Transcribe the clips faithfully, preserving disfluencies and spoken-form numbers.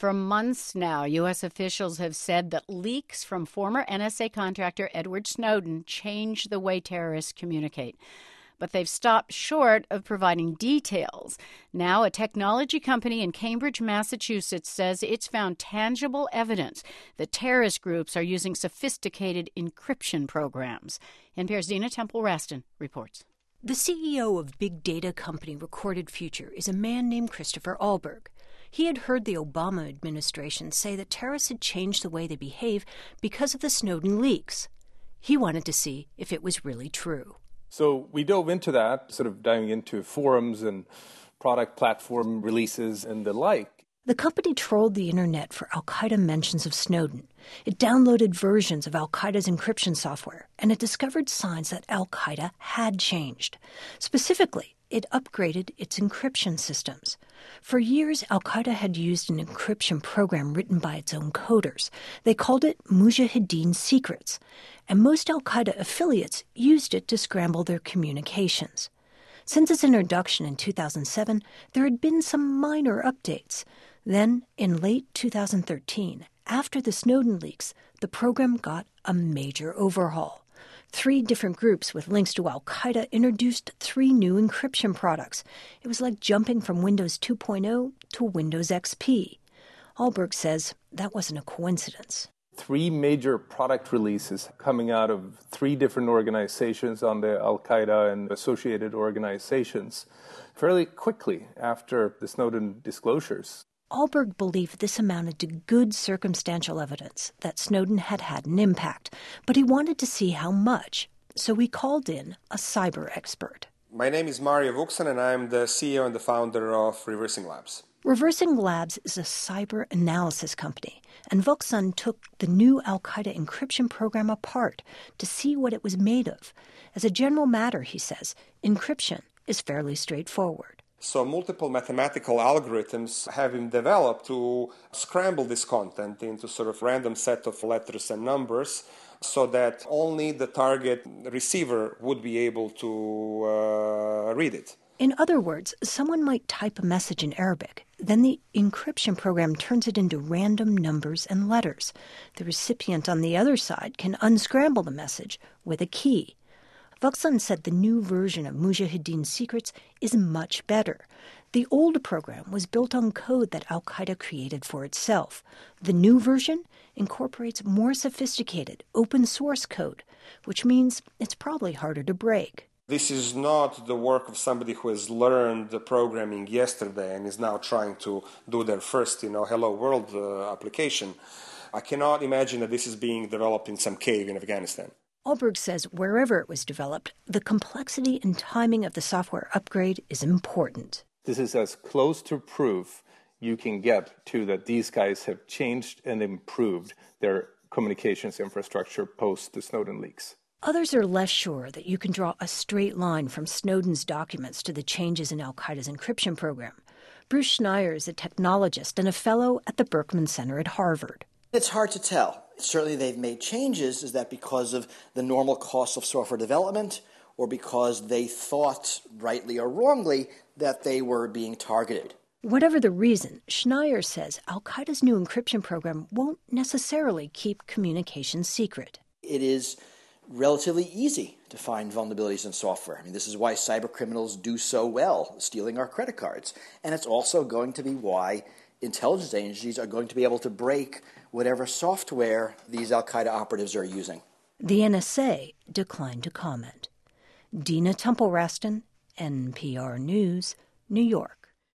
For months now, U S officials have said that leaks from former N S A contractor Edward Snowden changed the way terrorists communicate. But they've stopped short of providing details. Now, a technology company in Cambridge, Massachusetts, says it's found tangible evidence that terrorist groups are using sophisticated encryption programs. N P R's Dina Temple-Raston reports. The C E O of big data company Recorded Future is a man named Christopher Ahlberg. He had heard the Obama administration say that terrorists had changed the way they behave because of the Snowden leaks. He wanted to see if it was really true. So we dove into that, sort of diving into forums and product platform releases and the like. The company trolled the internet for al-Qaeda mentions of Snowden. It downloaded versions of al-Qaeda's encryption software, and it discovered signs that al-Qaeda had changed. Specifically, it upgraded its encryption systems. For years, al-Qaeda had used an encryption program written by its own coders. They called it Mujahideen Secrets, and most al-Qaeda affiliates used it to scramble their communications. Since its introduction in two thousand seven, there had been some minor updates. Then, in late two thousand thirteen, after the Snowden leaks, the program got a major overhaul. Three different groups with links to al-Qaeda introduced three new encryption products. It was like jumping from Windows two point oh to Windows X P. Ahlberg says that wasn't a coincidence. Three major product releases coming out of three different organizations on the al-Qaeda and associated organizations fairly quickly after the Snowden disclosures. Ahlberg believed this amounted to good circumstantial evidence that Snowden had had an impact, but he wanted to see how much, so he called in a cyber expert. My name is Mario Vuksan, and I'm the C E O and the founder of Reversing Labs. Reversing Labs is a cyber analysis company, and Vuksan took the new al-Qaeda encryption program apart to see what it was made of. As a general matter, he says, encryption is fairly straightforward. So multiple mathematical algorithms have been developed to scramble this content into sort of random set of letters and numbers so that only the target receiver would be able to uh, read it. In other words, someone might type a message in Arabic. Then the encryption program turns it into random numbers and letters. The recipient on the other side can unscramble the message with a key. Vuksan said the new version of Mujahideen Secrets is much better. The old program was built on code that al-Qaeda created for itself. The new version incorporates more sophisticated open-source code, which means it's probably harder to break. This is not the work of somebody who has learned the programming yesterday and is now trying to do their first, you know, Hello World uh, application. I cannot imagine that this is being developed in some cave in Afghanistan. Ahlberg says wherever it was developed, the complexity and timing of the software upgrade is important. This is as close to proof you can get to that these guys have changed and improved their communications infrastructure post the Snowden leaks. Others are less sure that you can draw a straight line from Snowden's documents to the changes in al-Qaeda's encryption program. Bruce Schneier is a technologist and a fellow at the Berkman Center at Harvard. It's hard to tell. Certainly they've made changes. Is that because of the normal cost of software development or because they thought, rightly or wrongly, that they were being targeted? Whatever the reason, Schneier says al-Qaeda's new encryption program won't necessarily keep communications secret. It is relatively easy to find vulnerabilities in software. I mean, this is why cyber criminals do so well, stealing our credit cards. And it's also going to be why intelligence agencies are going to be able to break whatever software these al-Qaeda operatives are using. The N S A declined to comment. Dina Temple-Raston, N P R News, New York.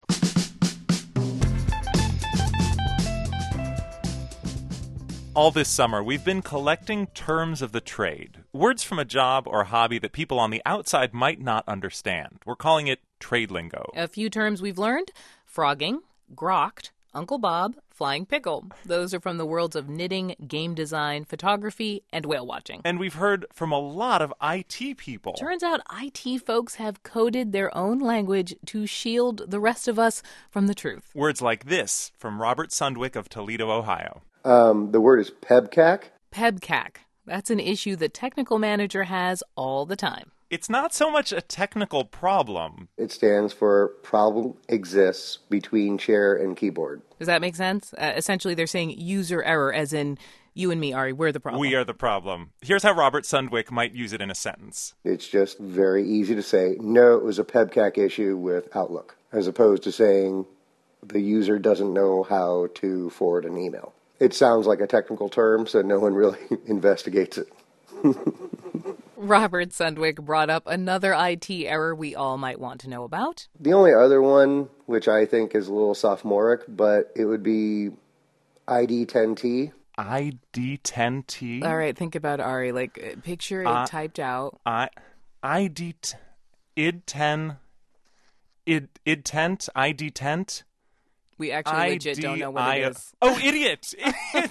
All this summer, we've been collecting terms of the trade, words from a job or hobby that people on the outside might not understand. We're calling it trade lingo. A few terms we've learned: frogging, grokked, Uncle Bob, flying pickle. Those are from the worlds of knitting, game design, photography, and whale watching. And we've heard from a lot of I T people. Turns out I T folks have coded their own language to shield the rest of us from the truth. Words like this from Robert Sundwick of Toledo, Ohio. Um, the word is pebcac. Pebcac. That's an issue the technical manager has all the time. it's not so much a technical problem. It stands for problem exists between chair and keyboard. Does that make sense? Uh, essentially, they're saying user error, as in you and me, Ari, we're the problem. We are the problem. Here's how Robert Sundwick might use it in a sentence. It's just very easy to say, no, it was a PEBCAC issue with Outlook, as opposed to saying the user doesn't know how to forward an email. It sounds like a technical term, so no one really investigates it. Robert Sundwick brought up another I T error we all might want to know about. The only other one, which I think is a little sophomoric, but it would be I D ten T. I D ten T? All right, think about Ari. Like, picture it uh, typed out. I, I D, I D ten, I D tent, I D tent. We actually legit don't know what it is. Oh, idiot! Idiot!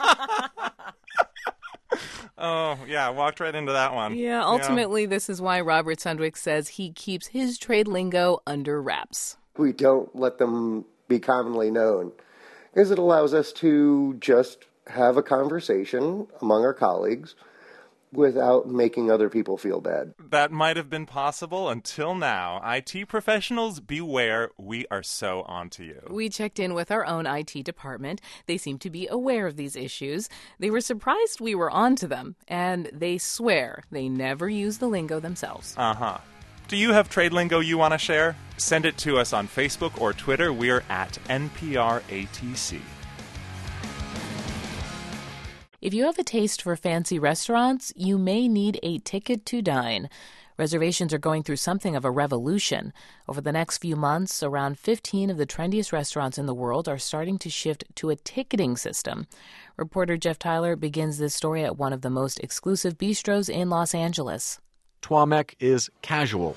Oh, yeah, walked right into that one. Yeah, ultimately, yeah. This is why Robert Sundwick says he keeps his trade lingo under wraps. We don't let them be commonly known, because it allows us to just have a conversation among our colleagues without making other people feel bad. That might have been possible until now. I T professionals, beware. We are so onto you. We checked in with our own I T department. They seem to be aware of these issues. They were surprised we were onto them, and they swear they never use the lingo themselves. Uh-huh. Do you have trade lingo you want to share? Send it to us on Facebook or Twitter. We're at N P R A T C. If you have a taste for fancy restaurants, you may need a ticket to dine. Reservations are going through something of a revolution. Over the next few months, around fifteen of the trendiest restaurants in the world are starting to shift to a ticketing system. Reporter Jeff Tyler begins this story at one of the most exclusive bistros in Los Angeles. Trois Mec is casual.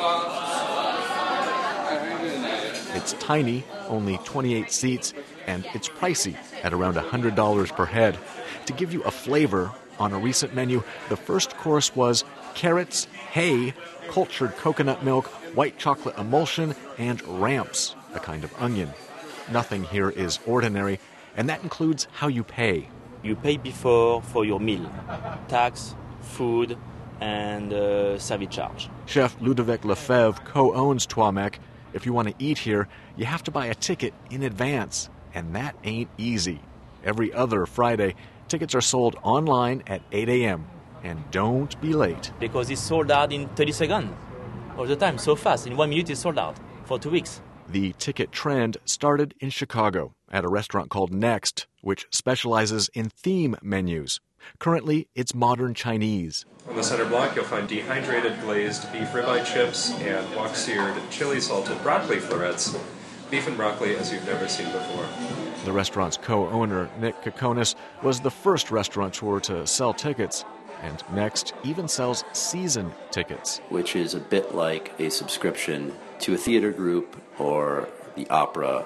It's tiny, only twenty-eight seats, and it's pricey at around one hundred dollars per head. To give you a flavor, on a recent menu, the first course was carrots, hay, cultured coconut milk, white chocolate emulsion, and ramps, a kind of onion. Nothing here is ordinary, and that includes how you pay. You pay before for your meal, tax, food, and uh, service charge. Chef Ludovic Lefebvre co-owns Trois Mec. If you want to eat here, you have to buy a ticket in advance, and that ain't easy. Every other Friday, tickets are sold online at eight a.m. And don't be late. Because it's sold out in thirty seconds. All the time, so fast. In one minute, it's sold out for two weeks. The ticket trend started in Chicago at a restaurant called Next, which specializes in theme menus. Currently, it's modern Chinese. On the center block, you'll find dehydrated glazed beef ribeye chips and wok-seared chili salted broccoli florets. Beef and broccoli as you've never seen before. The restaurant's co-owner, Nick Kokonis, was the first restaurateur to sell tickets. And Next even sells season tickets. Which is a bit like a subscription to a theater group or the opera.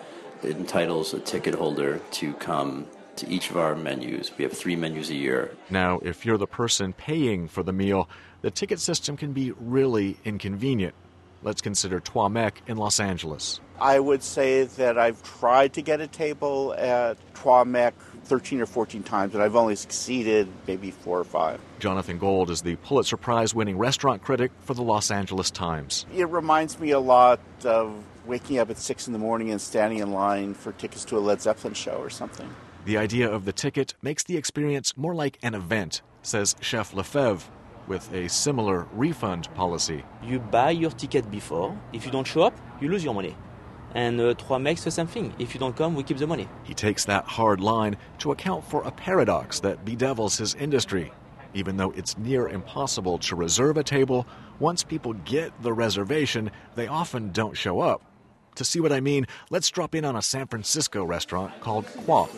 It entitles a ticket holder to come to each of our menus. We have three menus a year. Now, if you're the person paying for the meal, the ticket system can be really inconvenient. Let's consider Trois Mec in Los Angeles. I would say that I've tried to get a table at Trois Mec thirteen or fourteen times, but I've only succeeded maybe four or five. Jonathan Gold is the Pulitzer Prize-winning restaurant critic for the Los Angeles Times. It reminds me a lot of waking up at six in the morning and standing in line for tickets to a Led Zeppelin show or something. The idea of the ticket makes the experience more like an event, says Chef Lefebvre, with a similar refund policy. You buy your ticket before. If you don't show up, you lose your money. And uh, Trois Mec, the same thing. If you don't come, we keep the money. He takes that hard line to account for a paradox that bedevils his industry. Even though it's near impossible to reserve a table, once people get the reservation, they often don't show up. To see what I mean, let's drop in on a San Francisco restaurant called Qua.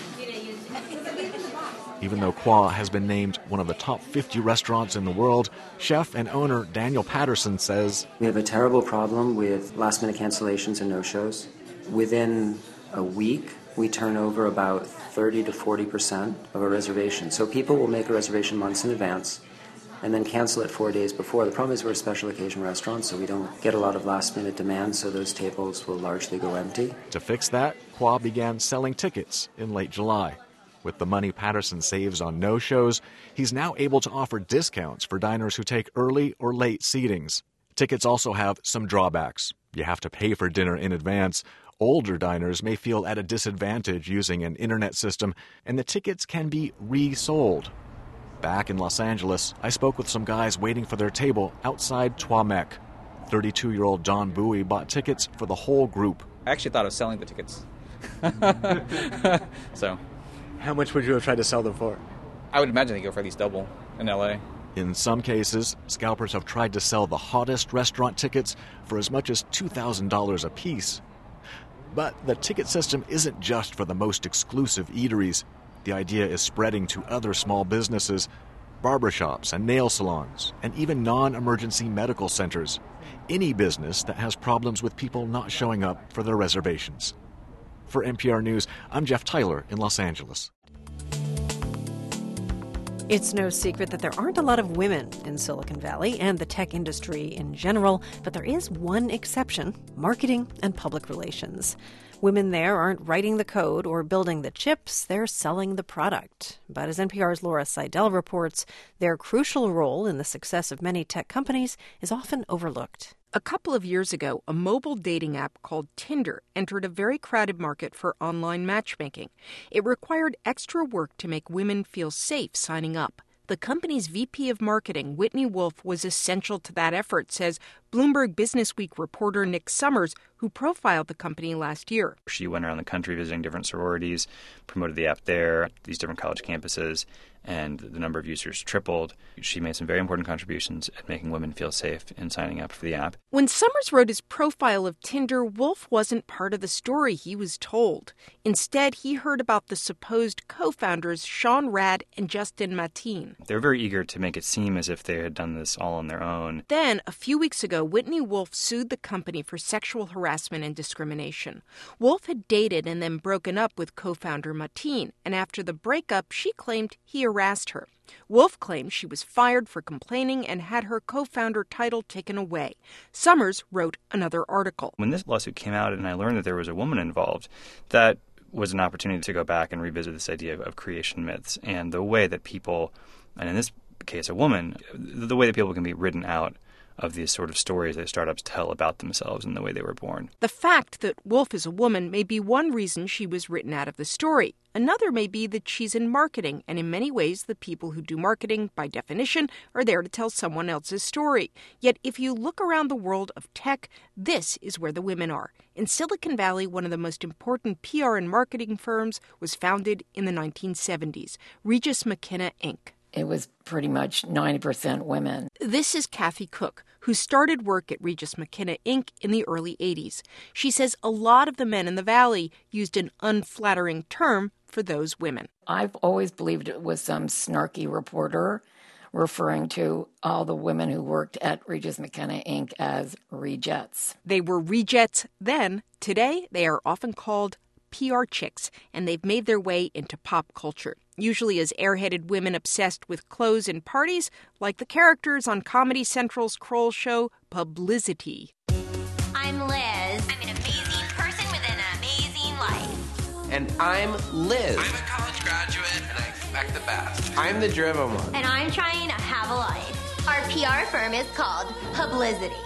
Even though Qua has been named one of the top fifty restaurants in the world, chef and owner Daniel Patterson says, we have a terrible problem with last-minute cancellations and no-shows. Within a week, we turn over about thirty to forty percent of a reservation. So people will make a reservation months in advance and then cancel it four days before. The problem is we're a special occasion restaurant, so we don't get a lot of last-minute demand, so those tables will largely go empty. To fix that, Qua began selling tickets in late July. With the money Patterson saves on no-shows, he's now able to offer discounts for diners who take early or late seatings. Tickets also have some drawbacks. You have to pay for dinner in advance. Older diners may feel at a disadvantage using an internet system, and the tickets can be resold. Back in Los Angeles, I spoke with some guys waiting for their table outside Trois Mec. thirty-two-year-old John Bowie bought tickets for the whole group. I actually thought of selling the tickets. So, how much would you have tried to sell them for? I would imagine they go for at least double in L A. In some cases, scalpers have tried to sell the hottest restaurant tickets for as much as two thousand dollars a piece. But the ticket system isn't just for the most exclusive eateries. The idea is spreading to other small businesses, barbershops and nail salons, and even non-emergency medical centers. Any business that has problems with people not showing up for their reservations. For N P R News, I'm Jeff Tyler in Los Angeles. It's no secret that there aren't a lot of women in Silicon Valley and the tech industry in general, but there is one exception: marketing and public relations. Women there aren't writing the code or building the chips, they're selling the product. But as N P R's Laura Seidel reports, their crucial role in the success of many tech companies is often overlooked. A couple of years ago, a mobile dating app called Tinder entered a very crowded market for online matchmaking. It required extra work to make women feel safe signing up. The company's V P of marketing, Whitney Wolfe, was essential to that effort, says Bloomberg Businessweek reporter Nick Summers, who profiled the company last year. She went around the country visiting different sororities, promoted the app there, these different college campuses, and the number of users tripled. She made some very important contributions at making women feel safe in signing up for the app. When Summers wrote his profile of Tinder, Wolfe wasn't part of the story he was told. Instead, he heard about the supposed co-founders Sean Rad and Justin Mateen. They were very eager to make it seem as if they had done this all on their own. Then, a few weeks ago, Whitney Wolfe sued the company for sexual harassment and discrimination. Wolfe had dated and then broken up with co-founder Mateen, and after the breakup, she claimed he harassed her. Wolfe claimed she was fired for complaining and had her co-founder title taken away. Summers wrote another article. When this lawsuit came out and I learned that there was a woman involved, that was an opportunity to go back and revisit this idea of, of creation myths and the way that people, and in this case a woman, the way that people can be written out of these sort of stories that startups tell about themselves and the way they were born. The fact that Wolfe is a woman may be one reason she was written out of the story. Another may be that she's in marketing, and in many ways the people who do marketing, by definition, are there to tell someone else's story. Yet if you look around the world of tech, this is where the women are. In Silicon Valley, one of the most important P R and marketing firms was founded in the nineteen seventies, Regis McKenna, Incorporated. It was pretty much ninety percent women. This is Kathy Cook, who started work at Regis McKenna, Incorporated in the early eighties. She says a lot of the men in the Valley used an unflattering term for those women. I've always believed it was some snarky reporter referring to all the women who worked at Regis McKenna, Incorporated as rejets. They were rejets then. Today, they are often called P R chicks, and they've made their way into pop culture, usually as airheaded women obsessed with clothes and parties, like the characters on Comedy Central's Kroll show, Publicity. I'm Liz. I'm an amazing person with an amazing life. And I'm Liz. I'm a college graduate, and I expect the best. I'm the driven one. And I'm trying to have a life. Our P R firm is called Publicity.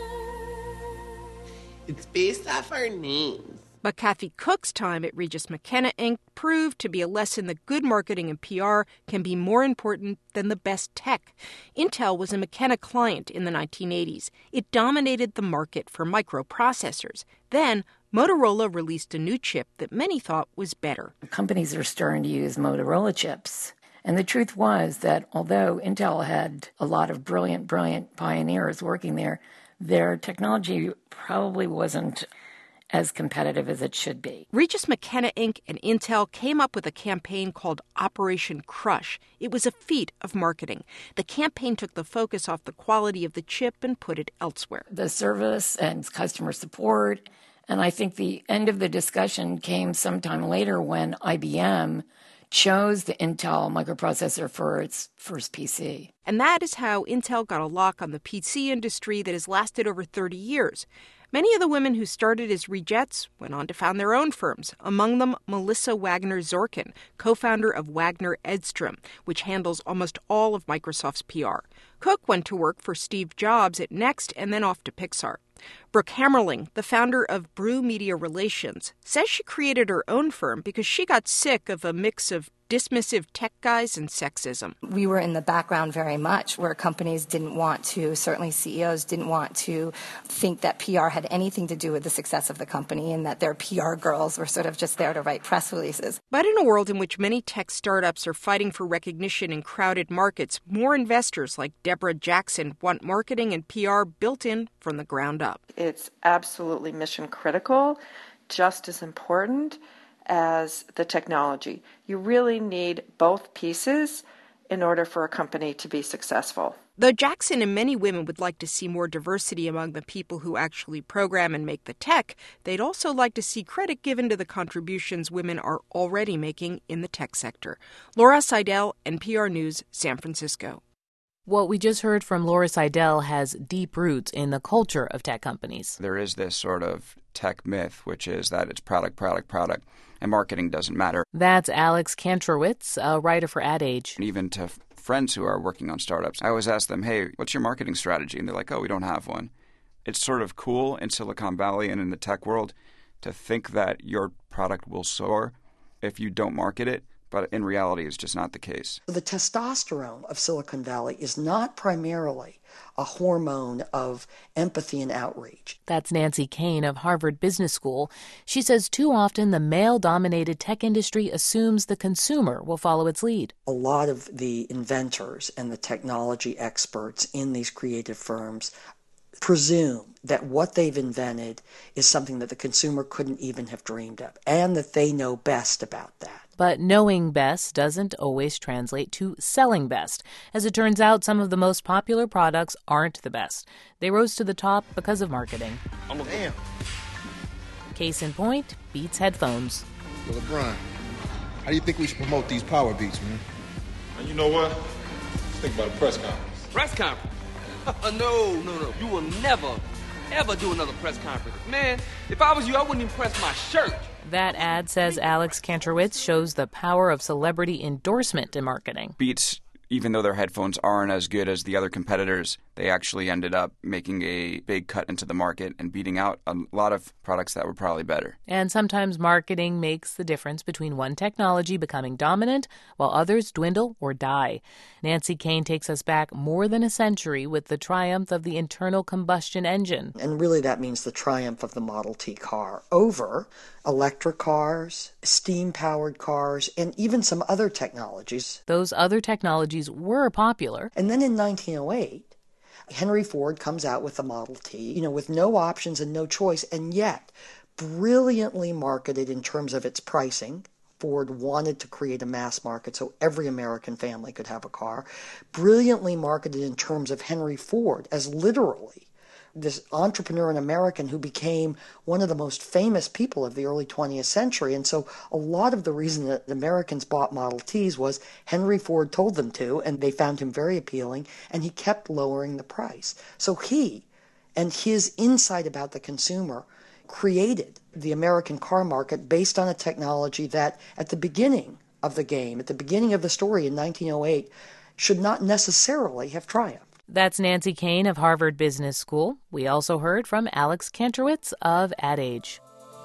It's based off our names. But Kathy Cook's time at Regis McKenna, Incorporated proved to be a lesson that good marketing and P R can be more important than the best tech. Intel was a McKenna client in the nineteen eighties. It dominated the market for microprocessors. Then, Motorola released a new chip that many thought was better. Companies are starting to use Motorola chips. And the truth was that although Intel had a lot of brilliant, brilliant pioneers working there, their technology probably wasn't as competitive as it should be. Regis McKenna, Incorporated and Intel came up with a campaign called Operation Crush. It was a feat of marketing. The campaign took the focus off the quality of the chip and put it elsewhere. The service and customer support, and I think the end of the discussion came sometime later when I B M chose the Intel microprocessor for its first P C. And that is how Intel got a lock on the P C industry that has lasted over thirty years. Many of the women who started as Regettes went on to found their own firms, among them Melissa Wagner-Zorkin, co-founder of Wagner Edstrom, which handles almost all of Microsoft's P R. Cook went to work for Steve Jobs at Next and then off to Pixar. Brooke Hammerling, the founder of Brew Media Relations, says she created her own firm because she got sick of a mix of dismissive tech guys and sexism. We were in the background very much, where companies didn't want to, certainly C E Os didn't want to think that P R had anything to do with the success of the company and that their P R girls were sort of just there to write press releases. But in a world in which many tech startups are fighting for recognition in crowded markets, more investors like Deborah Jackson want marketing and P R built in from the ground up. It's absolutely mission critical, just as important as the technology. You really need both pieces in order for a company to be successful. Though Jackson and many women would like to see more diversity among the people who actually program and make the tech, they'd also like to see credit given to the contributions women are already making in the tech sector. Laura Seidel, N P R News, San Francisco. What we just heard from Laura Seidel has deep roots in the culture of tech companies. There is this sort of tech myth, which is that it's product, product, product, and marketing doesn't matter. That's Alex Kantrowitz, a writer for Ad Age. And even to f- friends who are working on startups, I always ask them, hey, what's your marketing strategy? And they're like, oh, we don't have one. It's sort of cool in Silicon Valley and in the tech world to think that your product will soar if you don't market it. But in reality, it's just not the case. The testosterone of Silicon Valley is not primarily a hormone of empathy and outreach. That's Nancy Kane of Harvard Business School. She says too often the male-dominated tech industry assumes the consumer will follow its lead. A lot of the inventors and the technology experts in these creative firms presume that what they've invented is something that the consumer couldn't even have dreamed of, and that they know best about that. But knowing best doesn't always translate to selling best. As it turns out, some of the most popular products aren't the best. They rose to the top because of marketing. I'm a damn. Case in point, Beats headphones. Yo, LeBron, how do you think we should promote these power beats, man? And you know what? Let's think about a press conference. Press conference? no, no, no. You will never, ever do another press conference. Man, if I was you, I wouldn't even press my shirt. That ad, says Alex Kantrowitz, shows the power of celebrity endorsement in marketing. Beats, even though their headphones aren't as good as the other competitors, they actually ended up making a big cut into the market and beating out a lot of products that were probably better. And sometimes marketing makes the difference between one technology becoming dominant while others dwindle or die. Nancy Kane takes us back more than a century with the triumph of the internal combustion engine. And really that means the triumph of the Model T car over electric cars, steam-powered cars, and even some other technologies. Those other technologies were popular. And then in nineteen oh eight, Henry Ford comes out with the Model T, you know, with no options and no choice, and yet brilliantly marketed in terms of its pricing. Ford wanted to create a mass market so every American family could have a car. Brilliantly marketed in terms of Henry Ford as literally this entrepreneur and American who became one of the most famous people of the early twentieth century. And so a lot of the reason that the Americans bought Model Ts was Henry Ford told them to, and they found him very appealing, and he kept lowering the price. So he and his insight about the consumer created the American car market based on a technology that at the beginning of the game, at the beginning of the story in nineteen oh eight, should not necessarily have triumphed. That's Nancy Kane of Harvard Business School. We also heard from Alex Kantrowitz of Ad Age.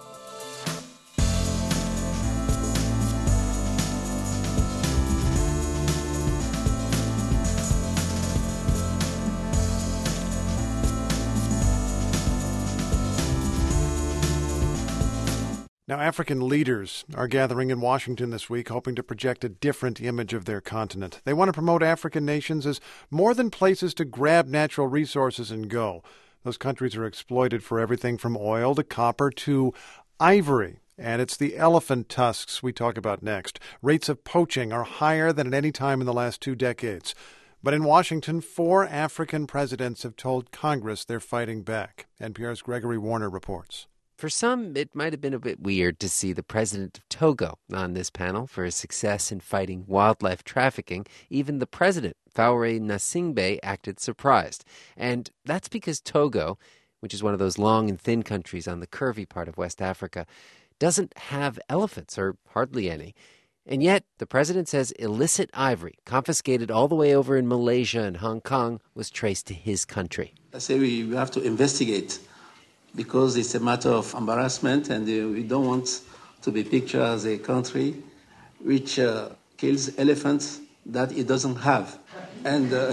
Now, African leaders are gathering in Washington this week, hoping to project a different image of their continent. They want to promote African nations as more than places to grab natural resources and go. Those countries are exploited for everything from oil to copper to ivory. And it's the elephant tusks we talk about next. Rates of poaching are higher than at any time in the last two decades. But in Washington, four African presidents have told Congress they're fighting back. N P R's Gregory Warner reports. For some, it might have been a bit weird to see the president of Togo on this panel for his success in fighting wildlife trafficking. Even the president, Faure Gnassingbé, acted surprised. And that's because Togo, which is one of those long and thin countries on the curvy part of West Africa, doesn't have elephants, or hardly any. And yet, the president says illicit ivory, confiscated all the way over in Malaysia and Hong Kong, was traced to his country. I say we, we have to investigate because it's a matter of embarrassment, and uh, we don't want to be pictured as a country which uh, kills elephants that it doesn't have. And uh,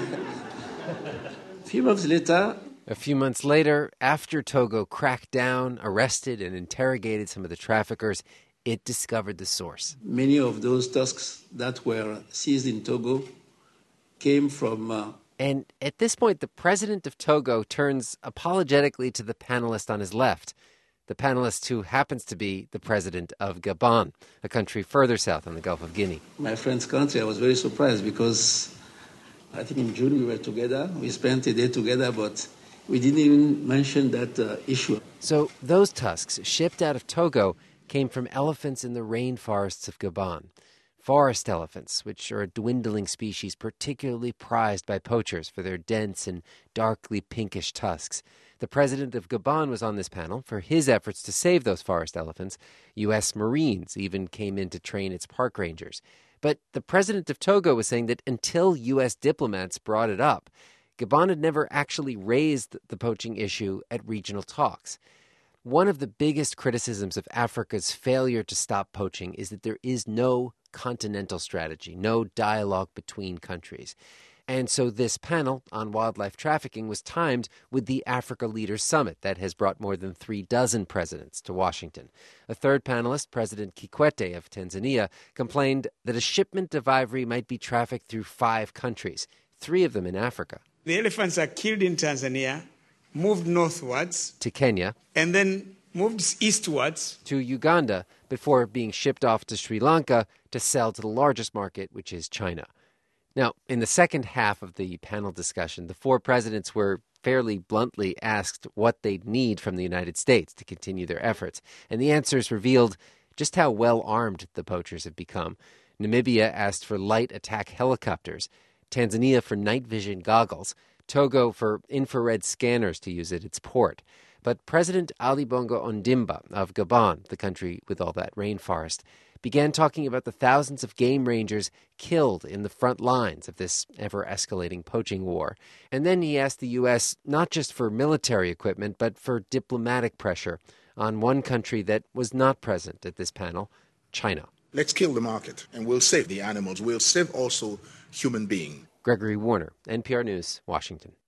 a few months later... A few months later, after Togo cracked down, arrested, and interrogated some of the traffickers, it discovered the source. Many of those tusks that were seized in Togo came from... Uh, and at this point, the president of Togo turns apologetically to the panelist on his left, the panelist who happens to be the president of Gabon, a country further south on the Gulf of Guinea. My friend's country, I was very surprised because I think in June we were together. We spent a day together, but we didn't even mention that uh, issue. So those tusks, shipped out of Togo, came from elephants in the rainforests of Gabon. Forest elephants, which are a dwindling species particularly prized by poachers for their dense and darkly pinkish tusks. The president of Gabon was on this panel for his efforts to save those forest elephants. U S Marines even came in to train its park rangers. But the president of Togo was saying that until U S diplomats brought it up, Gabon had never actually raised the poaching issue at regional talks. One of the biggest criticisms of Africa's failure to stop poaching is that there is no continental strategy, no dialogue between countries. And so this panel on wildlife trafficking was timed with the Africa Leaders Summit that has brought more than three dozen presidents to Washington. A third panelist, President Kikwete of Tanzania, complained that a shipment of ivory might be trafficked through five countries, three of them in Africa. The elephants are killed in Tanzania, moved northwards to Kenya, and then moved eastwards to Uganda before being shipped off to Sri Lanka to sell to the largest market, which is China. Now, in the second half of the panel discussion, the four presidents were fairly bluntly asked what they'd need from the United States to continue their efforts, and the answers revealed just how well armed the poachers have become. Namibia asked for light attack helicopters, Tanzania for night vision goggles, Togo for infrared scanners to use at its port. But President Ali Bongo Ondimba of Gabon, the country with all that rainforest, began talking about the thousands of game rangers killed in the front lines of this ever-escalating poaching war. And then he asked the U S not just for military equipment, but for diplomatic pressure on one country that was not present at this panel, China. Let's kill the market, and we'll save the animals. We'll save also human beings. Gregory Warner, N P R News, Washington.